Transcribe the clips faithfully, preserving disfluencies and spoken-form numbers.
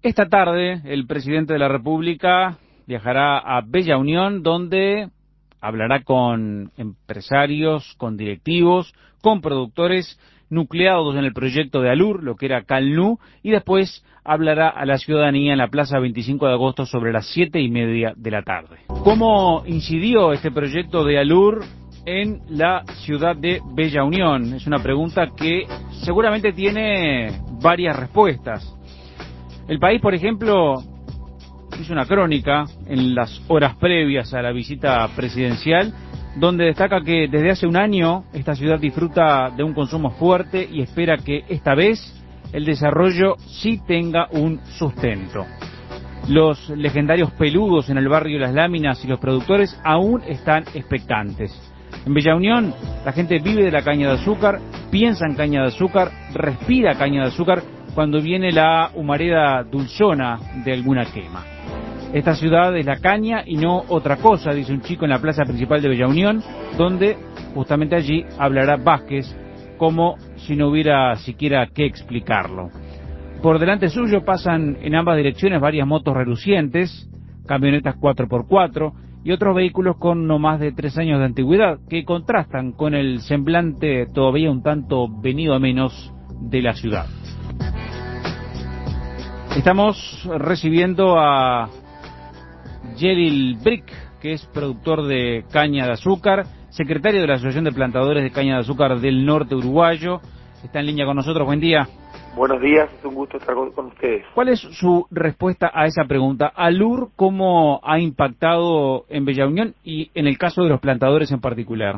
Esta tarde, el presidente de la República viajará a Bella Unión, donde hablará con empresarios, con directivos, con productores nucleados en el proyecto de Alur, lo que era Calnú, y después hablará a la ciudadanía en la Plaza veinticinco de agosto sobre las siete y media de la tarde. ¿Cómo incidió este proyecto de Alur en la ciudad de Bella Unión? Es una pregunta que seguramente tiene varias respuestas. El País, por ejemplo, hizo una crónica en las horas previas a la visita presidencial, donde destaca que desde hace un año esta ciudad disfruta de un consumo fuerte y espera que esta vez el desarrollo sí tenga un sustento. Los legendarios peludos en el barrio Las Láminas y los productores aún están expectantes. En Bella Unión la gente vive de la caña de azúcar, piensa en caña de azúcar, respira caña de azúcar cuando viene la humareda dulzona de alguna quema. Esta ciudad es la caña y no otra cosa, dice un chico en la plaza principal de Bella Unión, donde justamente allí hablará Vázquez como si no hubiera siquiera que explicarlo. Por delante suyo pasan en ambas direcciones varias motos relucientes, camionetas cuatro por cuatro y otros vehículos con no más de tres años de antigüedad, que contrastan con el semblante todavía un tanto venido a menos de la ciudad. Estamos recibiendo a Yeril Brick, que es productor de caña de azúcar, secretario de la Asociación de Plantadores de Caña de Azúcar del Norte Uruguayo. Está en línea con nosotros. Buen día. Buenos días, es un gusto estar con, con ustedes. ¿Cuál es su respuesta a esa pregunta? ¿Alur cómo ha impactado en Bella Unión y en el caso de los plantadores en particular?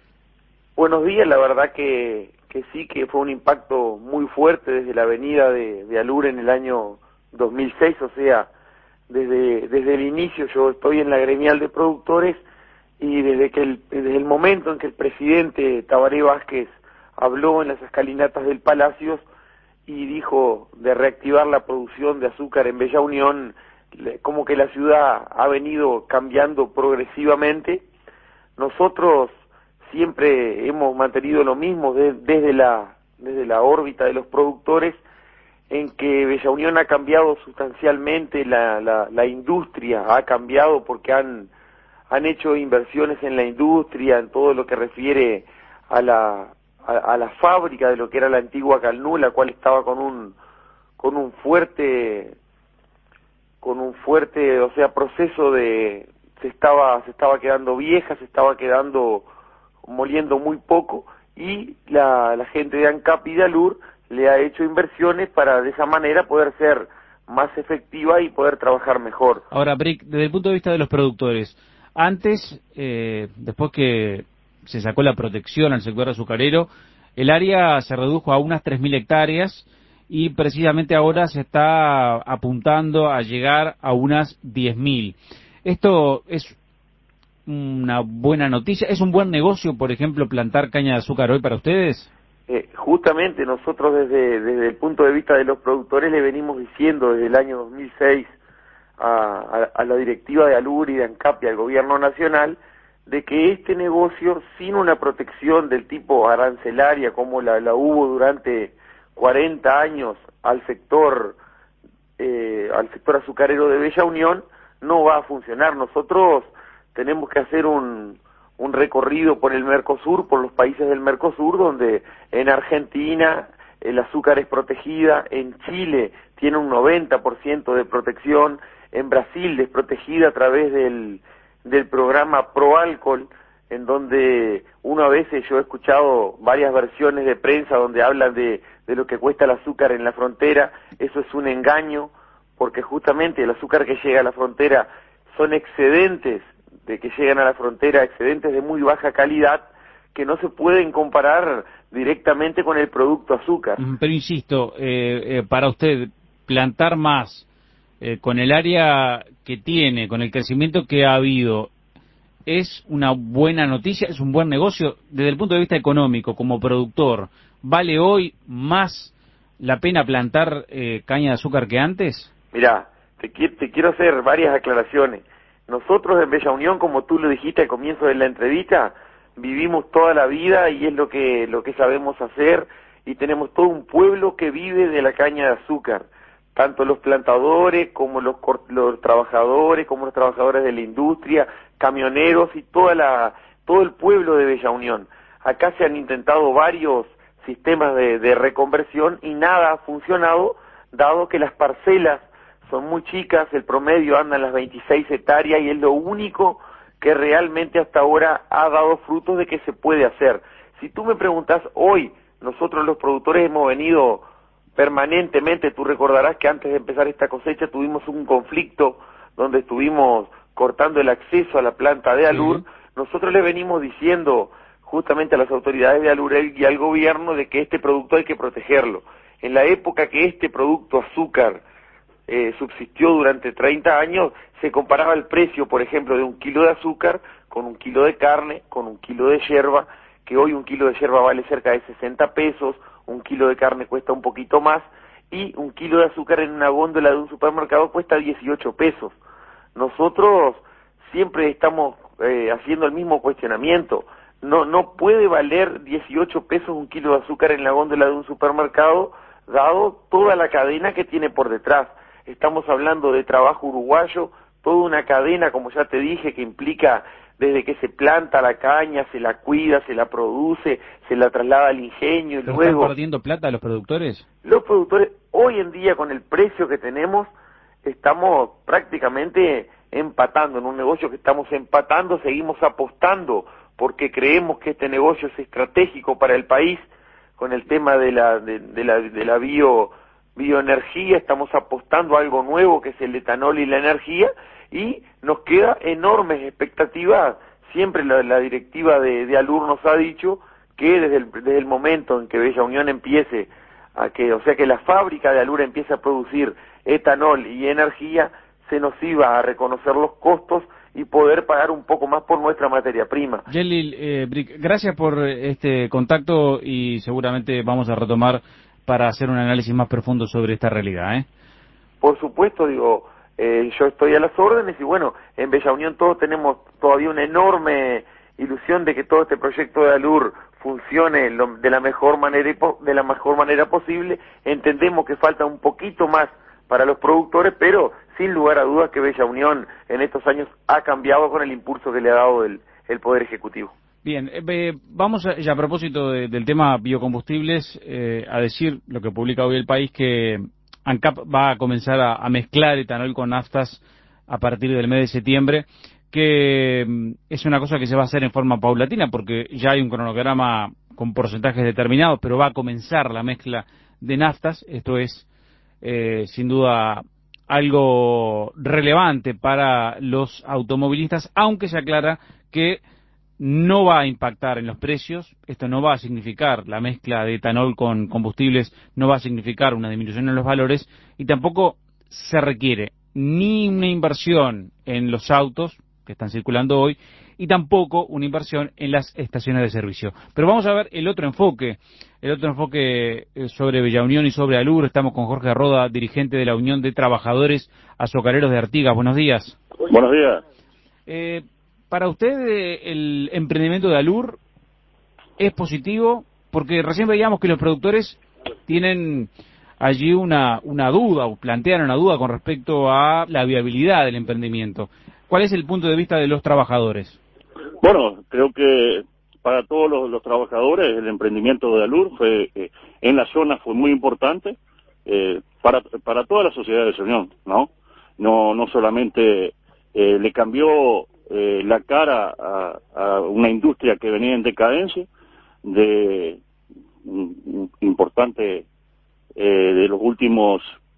Buenos días, la verdad que, que sí, que fue un impacto muy fuerte desde la venida de, de Alur en el año dos mil seis, o sea, desde desde el inicio yo estoy en la gremial de productores y desde que el, desde el momento en que el presidente Tabaré Vázquez habló en las escalinatas del Palacio y dijo de reactivar la producción de azúcar en Bella Unión, como que la ciudad ha venido cambiando progresivamente. Nosotros siempre hemos mantenido lo mismo de, desde la desde la órbita de los productores, en que Bella Unión ha cambiado sustancialmente, la, la, la industria ha cambiado porque han, han hecho inversiones en la industria, en todo lo que refiere a la, a, a la fábrica de lo que era la antigua Calnú, la cual estaba con un, con un fuerte, con un fuerte, o sea, proceso de, se estaba, se estaba quedando vieja, se estaba quedando, moliendo muy poco, y la, la gente de ANCAP y de Alur le ha hecho inversiones para de esa manera poder ser más efectiva y poder trabajar mejor. Ahora, Brick, desde el punto de vista de los productores, antes, eh, después que se sacó la protección al sector azucarero, el área se redujo a unas tres mil hectáreas y precisamente ahora se está apuntando a llegar a unas diez mil. Esto es una buena noticia, es un buen negocio, por ejemplo, plantar caña de azúcar hoy para ustedes. Eh, justamente nosotros desde, desde el punto de vista de los productores le venimos diciendo desde el año dos mil seis a, a, a la directiva de Alur y de ANCAP y al gobierno nacional de que este negocio, sin una protección del tipo arancelaria como la, la hubo durante cuarenta años al sector eh, al sector azucarero de Bella Unión, no va a funcionar. Nosotros tenemos que hacer un un recorrido por el Mercosur, por los países del Mercosur, donde en Argentina el azúcar es protegida, en Chile tiene un noventa por ciento de protección, en Brasil es protegida a través del, del programa Proalcol, en donde uno a veces, yo he escuchado varias versiones de prensa donde hablan de, de lo que cuesta el azúcar en la frontera. Eso es un engaño, porque justamente el azúcar que llega a la frontera son excedentes de que llegan a la frontera, excedentes de muy baja calidad que no se pueden comparar directamente con el producto azúcar. Pero insisto, eh, eh, para usted, plantar más eh, con el área que tiene, con el crecimiento que ha habido, ¿es una buena noticia? ¿Es un buen negocio? Desde el punto de vista económico, como productor, ¿vale hoy más la pena plantar eh, caña de azúcar que antes? Mirá, te, te quiero hacer varias aclaraciones. Nosotros en Bella Unión, como tú lo dijiste al comienzo de la entrevista, vivimos toda la vida y es lo que lo que sabemos hacer, y tenemos todo un pueblo que vive de la caña de azúcar. tanto los plantadores como los, los trabajadores, como los trabajadores de la industria, camioneros y toda la, todo el pueblo de Bella Unión. Acá se han intentado varios sistemas de, de reconversión y nada ha funcionado, dado que las parcelas son muy chicas, el promedio anda en las veintiséis hectáreas y es lo único que realmente hasta ahora ha dado frutos de que se puede hacer. Si tú me preguntas hoy, nosotros los productores hemos venido permanentemente, tú recordarás que antes de empezar esta cosecha tuvimos un conflicto donde estuvimos cortando el acceso a la planta de Alur. Sí. Nosotros le venimos diciendo justamente a las autoridades de Alur y al gobierno de que este producto hay que protegerlo. En la época que este producto azúcar eh, subsistió durante treinta años, se comparaba el precio, por ejemplo, de un kilo de azúcar con un kilo de carne, con un kilo de yerba, que hoy un kilo de yerba vale cerca de sesenta pesos, un kilo de carne cuesta un poquito más, y un kilo de azúcar en una góndola de un supermercado cuesta dieciocho pesos. Nosotros siempre estamos eh, haciendo el mismo cuestionamiento. No, no puede valer dieciocho pesos un kilo de azúcar en la góndola de un supermercado, dado toda la cadena que tiene por detrás. Estamos hablando de trabajo uruguayo, toda una cadena, como ya te dije, que implica desde que se planta la caña, se la cuida, se la produce, se la traslada al ingenio y ¿Pero luego... ¿Están perdiendo plata los productores? Los productores, hoy en día, con el precio que tenemos, estamos prácticamente empatando. En un negocio que estamos empatando, seguimos apostando, porque creemos que este negocio es estratégico para el país, con el tema de la, de, de la, de la bio, bioenergía, estamos apostando a algo nuevo que es el etanol y la energía, y nos queda enormes expectativas. Siempre la, la directiva de, de Alur nos ha dicho que desde el, desde el momento en que Bella Unión empiece a que, o sea que la fábrica de Alur empiece a producir etanol y energía, se nos iba a reconocer los costos y poder pagar un poco más por nuestra materia prima. Yelil, eh, Brick, gracias por este contacto y seguramente vamos a retomar para hacer un análisis más profundo sobre esta realidad, ¿eh? Por supuesto, digo, eh, yo estoy a las órdenes y bueno, en Bella Unión todos tenemos todavía una enorme ilusión de que todo este proyecto de Alur funcione lo, de la mejor manera y po, de la mejor manera posible. Entendemos que falta un poquito más para los productores, pero sin lugar a dudas que Bella Unión en estos años ha cambiado con el impulso que le ha dado el, el Poder Ejecutivo. Bien, eh, vamos a, ya a propósito de, del tema biocombustibles, eh, a decir lo que publica hoy El País, que ANCAP va a comenzar a, a mezclar etanol con naftas a partir del mes de septiembre, que mm, es una cosa que se va a hacer en forma paulatina, porque ya hay un cronograma con porcentajes determinados, pero va a comenzar la mezcla de naftas. Esto es, eh, sin duda, algo relevante para los automovilistas, aunque se aclara que no va a impactar en los precios. Esto no va a significar, la mezcla de etanol con combustibles no va a significar una disminución en los valores, y tampoco se requiere ni una inversión en los autos que están circulando hoy, y tampoco una inversión en las estaciones de servicio. Pero vamos a ver el otro enfoque, el otro enfoque sobre Bella Unión y sobre Alur. Estamos con Jorge Roda, dirigente de la Unión de Trabajadores Azucareros de Artigas. Buenos días. Buenos días. Eh, Para usted, el emprendimiento de Alur es positivo, porque recién veíamos que los productores tienen allí una, una duda, o plantean una duda con respecto a la viabilidad del emprendimiento. ¿Cuál es el punto de vista de los trabajadores? Bueno, creo que para todos los, los trabajadores el emprendimiento de Alur fue, eh, en la zona fue muy importante, eh, para, para toda la sociedad de Bella Unión, ¿no? No, no solamente eh, le cambió Eh, la cara a, a una industria que venía en decadencia, de um, importante eh, de los últimos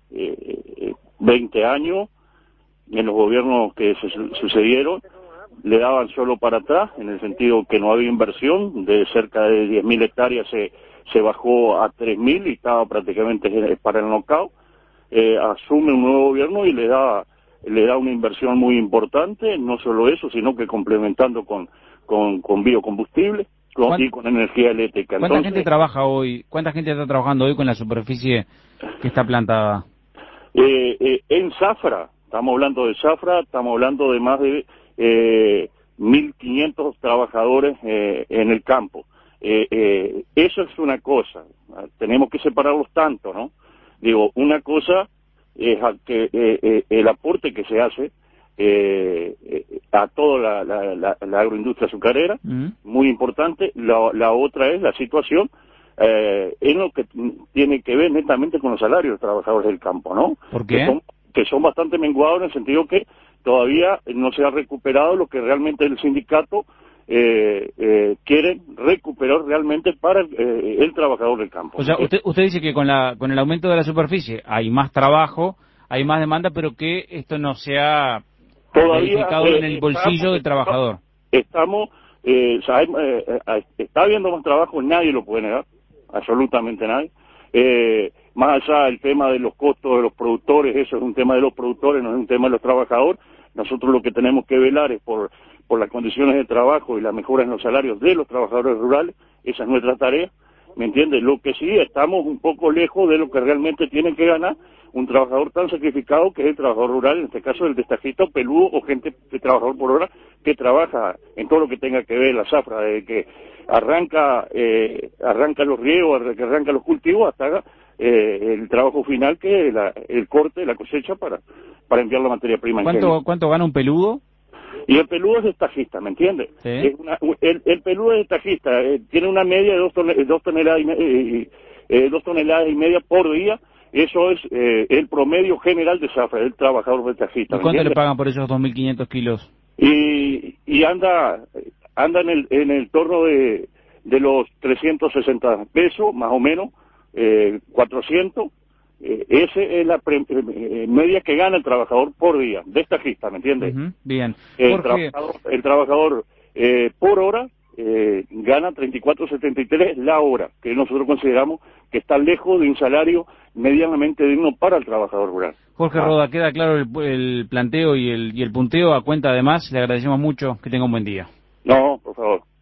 eh, veinte años, en los gobiernos que se su sucedieron, le daban solo para atrás, en el sentido que no había inversión. De cerca de diez mil hectáreas se, se bajó a tres mil y estaba prácticamente para el knockout. Eh, asume un nuevo gobierno y le da le da una inversión muy importante, no solo eso, sino que complementando con con, con biocombustible con, y con energía eléctrica. ¿Cuánta Entonces, gente trabaja hoy? ¿Cuánta gente está trabajando hoy con la superficie que está plantada? Eh, eh, en Zafra, estamos hablando de Zafra, estamos hablando de más de eh, mil quinientos trabajadores eh, en el campo. Eh, eh, eso es una cosa, tenemos que separarlos tanto, ¿no? Digo, una cosa es a que eh, eh, el aporte que se hace eh, eh, a toda la, la, la, la agroindustria azucarera, uh-huh. muy importante. La, la otra es la situación eh, en lo que tiene que ver netamente con los salarios de los trabajadores del campo, ¿no? ¿Por qué? Que son, que son bastante menguados en el sentido que todavía no se ha recuperado lo que realmente el sindicato eh, eh, quiere recuperar realmente para eh, el trabajador del campo. O sea, usted, usted dice que con la con el aumento de la superficie hay más trabajo, hay más demanda, pero que esto no se ha verificado eh, en el bolsillo estamos, del trabajador. Estamos, eh, sabemos, eh, eh, está habiendo más trabajo, nadie lo puede negar, absolutamente nadie. Eh, más allá del tema de los costos de los productores, eso es un tema de los productores, no es un tema de los trabajadores. Nosotros lo que tenemos que velar es por, por las condiciones de trabajo y la mejora en los salarios de los trabajadores rurales, esa es nuestra tarea, ¿me entiendes? Lo que sí, estamos un poco lejos de lo que realmente tiene que ganar un trabajador tan sacrificado que es el trabajador rural, en este caso el destajista peludo o gente de trabajador por hora que trabaja en todo lo que tenga que ver la zafra, desde que arranca eh, arranca los riegos, desde que arranca los cultivos hasta eh, el trabajo final que es la, el corte, la cosecha para para enviar la materia prima. ¿Cuánto, ¿cuánto gana un peludo? Y el peludo es destajista, ¿me entiendes? ¿Sí? Es una, el, el peludo es destajista, eh, tiene una media de dos, tonel, dos, toneladas y, eh, eh, dos toneladas y media por día. Eso es eh, el promedio general de zafra, el trabajador destajista. ¿Y cuánto le pagan por esos dos mil quinientos kilos? Y, y anda anda en el en el torno de, de los trescientos sesenta pesos, más o menos, eh, cuatrocientos. Eh, esa es la pre, eh, media que gana el trabajador por día, destajista, ¿me entiendes? Uh-huh. Bien. El Jorge... trabajador, el trabajador eh, por hora eh, gana treinta y cuatro setenta y tres la hora, que nosotros consideramos que está lejos de un salario medianamente digno para el trabajador rural. Jorge ah. Roda, queda claro el, el planteo y el, y el punteo. A cuenta, además, le agradecemos mucho. Que tenga un buen día. No, por favor.